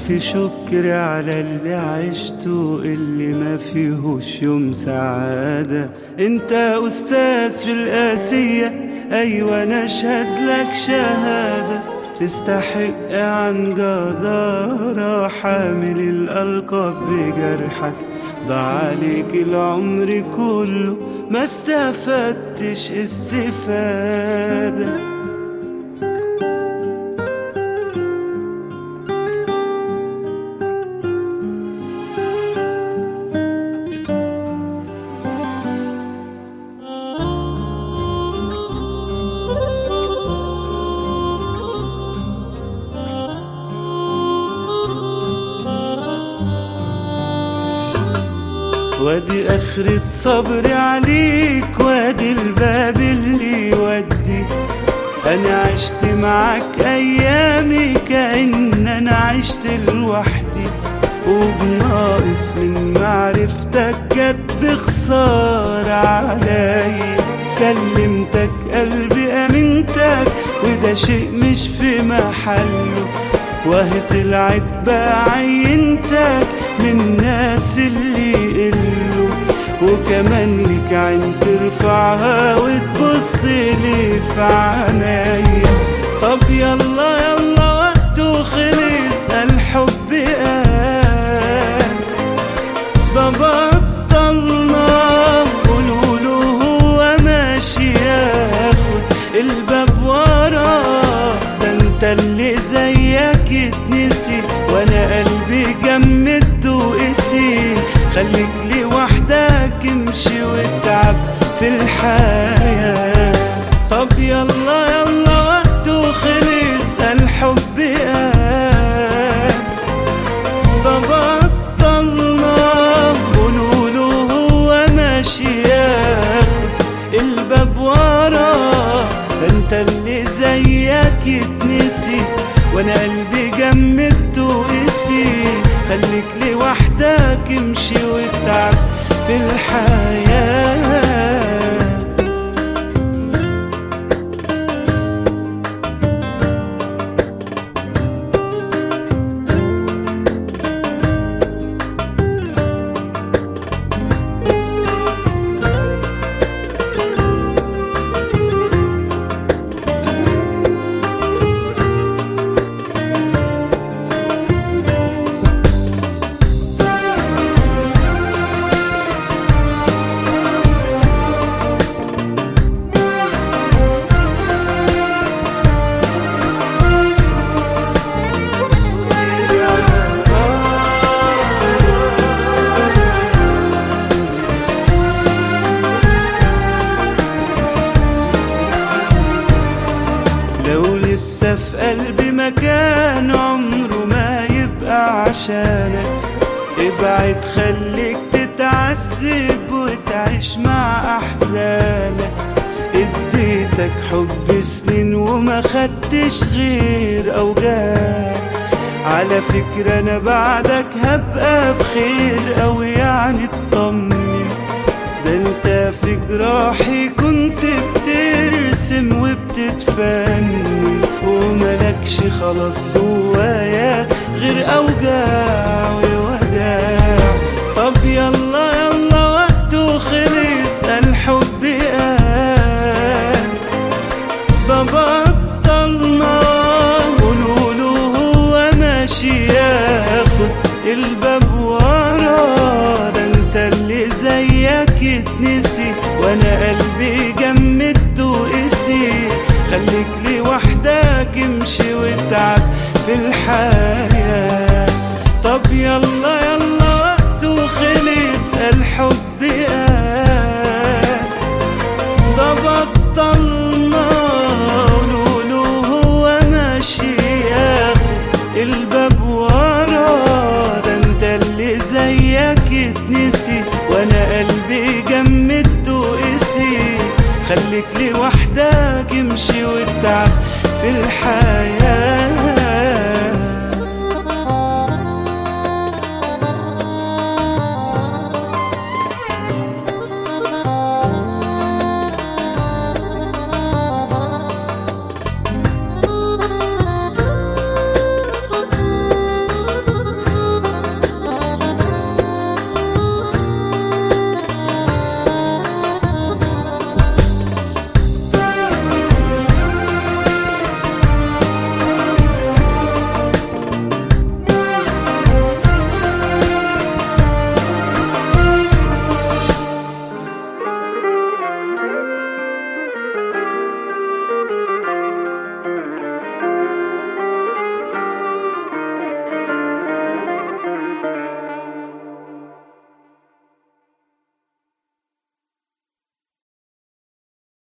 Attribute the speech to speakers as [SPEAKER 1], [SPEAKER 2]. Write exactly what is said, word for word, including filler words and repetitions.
[SPEAKER 1] ألف شكر على اللي عشته اللي ما فيهوش يوم سعادة. انت أستاذ في القاسية، أيوة أنا أشهد لك شهادة. تستحق عن جدارة حامل الألقاب بجرحك. ضاع عليك العمر كله ما استفدتش استفادة. وادي آخرة صبري عليك، وادي الباب اللي يودي. أنا عشت معاك أيامي كأن أنا عشت لوحدي، وبناقص من معرفتك جت بخسارة عليا. سلمتك قلبي أمنتك وده شيء مش في محله، وهي طلعت بقى عينتك من الناس اللي يقلوا. وكمان ليك عين ترفعها وتبص لي في عينيا. طب يلا يلا وقته خلص، الحب قال ده بطلنا. قولوله هو ماشي ياخد الباب وراه، ده انت اللي زيك اتنسي وانا قلبي جمد وقسي. خليك لوحدك امشي واتعب في الحياة. طب يلا يلا وقته خلص، الحب قال ده بطلنا. قولوله هو ماشي ياخد الباب وراه، ده انت اللي زيك اتنسي وانا قلبي جمدت وقسي. خليك لوحدك امشي واتعب في الحياة. لسه في قلبي مكان عمره ما يبقى عشانك. ابعد خليك تتعذب وتعيش مع أحزانك. اديتك حب سنين وما خدتش غير أوجاع. على فكرة أنا بعدك هبقى بخير أوي يعني اطمن. ده انت في جراحي كنت بترسم وبتتفنن، وملكش خلاص جوايا غير أوجاع ووداع. طب يلا يلا وقته خلص، الحب قال ده بطلنا. قولوله هو ماشي ياخد الباب وراه، ده انت اللي زيك اتنسي وانا قلبي جمدت وقسي. خليك لوحدك امشي واتعب في الحياة. طب يلا يلا وقته خلص، الحب قال ده بطلنا. قولوله هو ماشي ياخد الباب وراه، ده انت اللي زيك اتنسي وانا قلبي جمدت وقسي. خليك لوحدك امشي واتعب في الحياة.